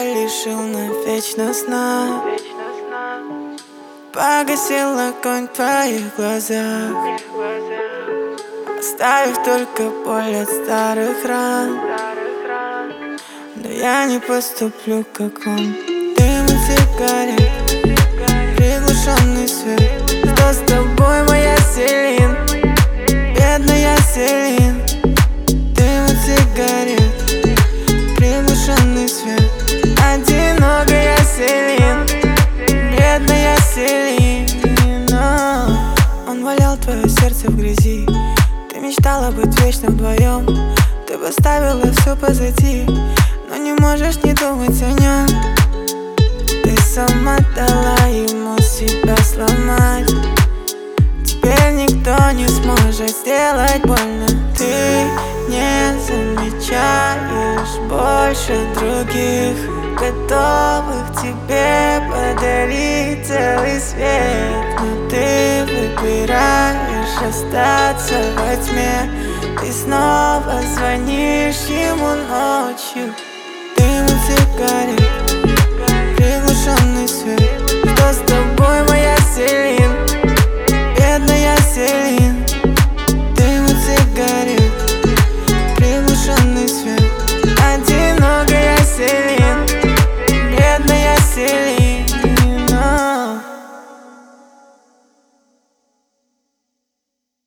лишил навечно сна. Погасил огонь в твоих глазах, оставив только боль от старых ран. Но я не поступлю, как он. Дым от сигарет, приглушенный свет. Что с тобой, моя Селин? Бедная Селин. Дым от сигарет, приглушенный свет. Одинокая Селин, бедная Селина. Он валял твое сердце в грязи. Ты мечтала быть вечно вдвоем. Ты поставила все позади, но не можешь не думать о нем. Ты сама дала ему себя сломать. Теперь никто не сможет сделать больно. Ты не замечаешь больше других, готовых тебе подарить целый свет. Но ты выбираешь остаться во тьме. Ты снова звонишь ему ночью. Дым от сигарет, приглушенный свет. Что с тобой, моя Селина?